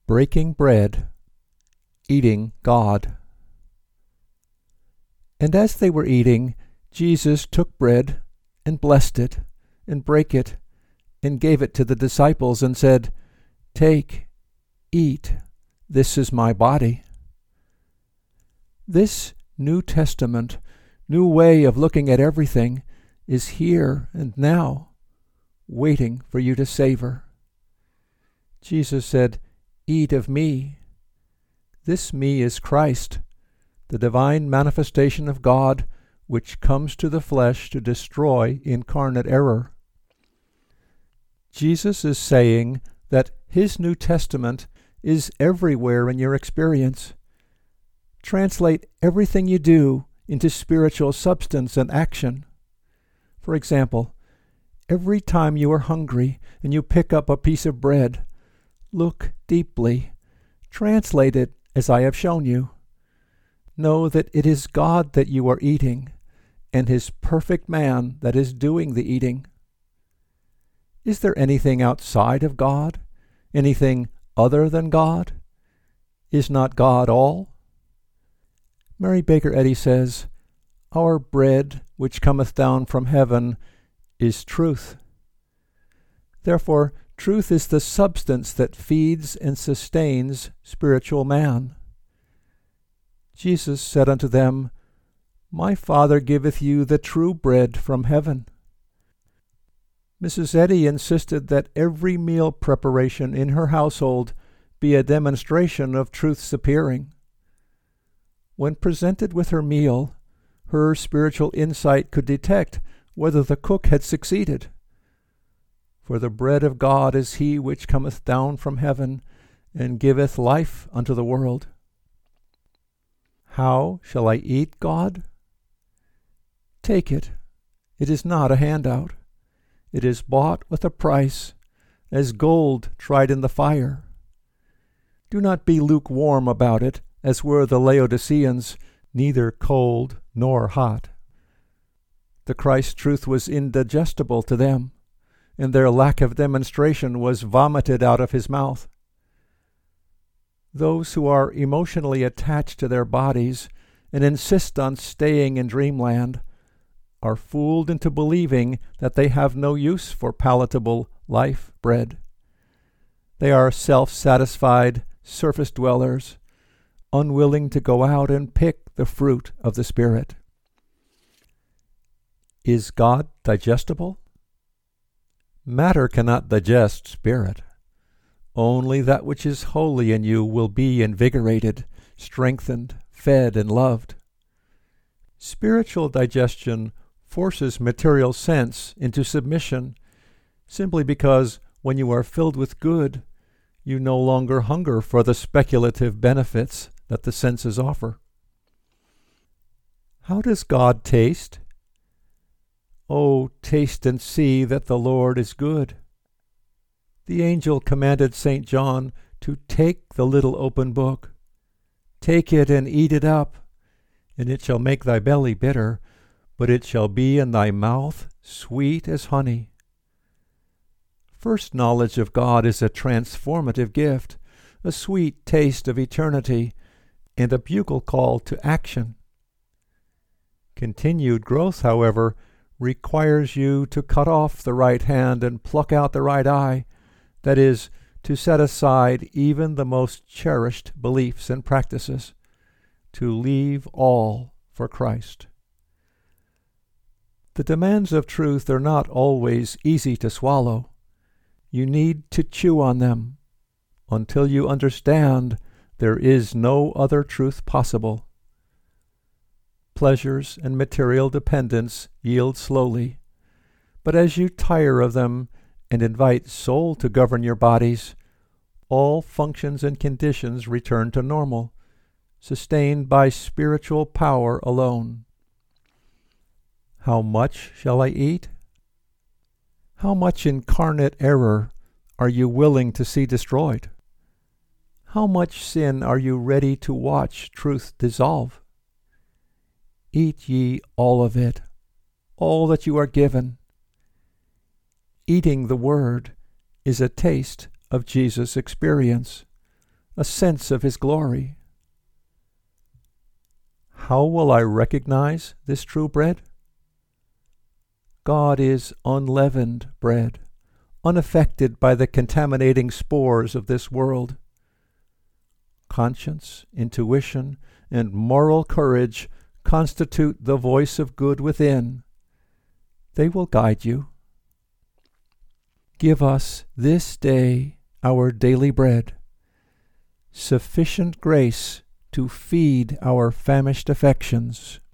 Breaking bread, eating God. And as they were eating, Jesus took bread and blessed it, and brake it, and gave it to the disciples, and said, "Take, eat, this is my body." This New Testament, new way of looking at everything, is here and now, waiting for you to savor. Jesus said, "Eat of me." This me is Christ, the divine manifestation of God, which comes to the flesh to destroy incarnate error. Jesus is saying that his New Testament is everywhere in your experience. Translate everything you do into spiritual substance and action. For example, every time you are hungry and you pick up a piece of bread, look deeply. Translate it as I have shown you. Know that it is God that you are eating, and his perfect man that is doing the eating. Is there anything outside of God? Anything other than God? Is not God all? Mary Baker Eddy says, "Our bread, which cometh down from heaven, is truth." Therefore, truth is the substance that feeds and sustains spiritual man. Jesus said unto them, "My Father giveth you the true bread from heaven." Mrs. Eddy insisted that every meal preparation in her household be a demonstration of truth's appearing. When presented with her meal, her spiritual insight could detect whether the cook had succeeded. For the bread of God is he which cometh down from heaven, and giveth life unto the world. How shall I eat God? Take it. It is not a handout. It is bought with a price, as gold tried in the fire. Do not be lukewarm about it, as were the Laodiceans, neither cold nor hot. The Christ truth was indigestible to them, and their lack of demonstration was vomited out of his mouth. Those who are emotionally attached to their bodies and insist on staying in dreamland are fooled into believing that they have no use for palatable life bread. They are self-satisfied surface dwellers, unwilling to go out and pick the fruit of the Spirit. Is God digestible? Matter cannot digest spirit. Only that which is holy in you will be invigorated, strengthened, fed, and loved. Spiritual digestion forces material sense into submission, simply because when you are filled with good, you no longer hunger for the speculative benefits that the senses offer. How does God taste? Oh, taste and see that the Lord is good. The angel commanded St. John to take the little open book. Take it and eat it up, and it shall make thy belly bitter, but it shall be in thy mouth sweet as honey. First knowledge of God is a transformative gift, a sweet taste of eternity, and a bugle call to action. Continued growth, however, requires you to cut off the right hand and pluck out the right eye, that is, to set aside even the most cherished beliefs and practices, to leave all for Christ. The demands of truth are not always easy to swallow. You need to chew on them until you understand there is no other truth possible. Pleasures and material dependence yield slowly, but as you tire of them and invite soul to govern your bodies, all functions and conditions return to normal, sustained by spiritual power alone. How much shall I eat? How much incarnate error are you willing to see destroyed? How much sin are you ready to watch truth dissolve? Eat ye all of it, all that you are given. Eating the Word is a taste of Jesus' experience, a sense of His glory. How will I recognize this true bread? God is unleavened bread, unaffected by the contaminating spores of this world. Conscience, intuition, and moral courage constitute the voice of good within. They will guide you. Give us this day our daily bread, sufficient grace to feed our famished affections.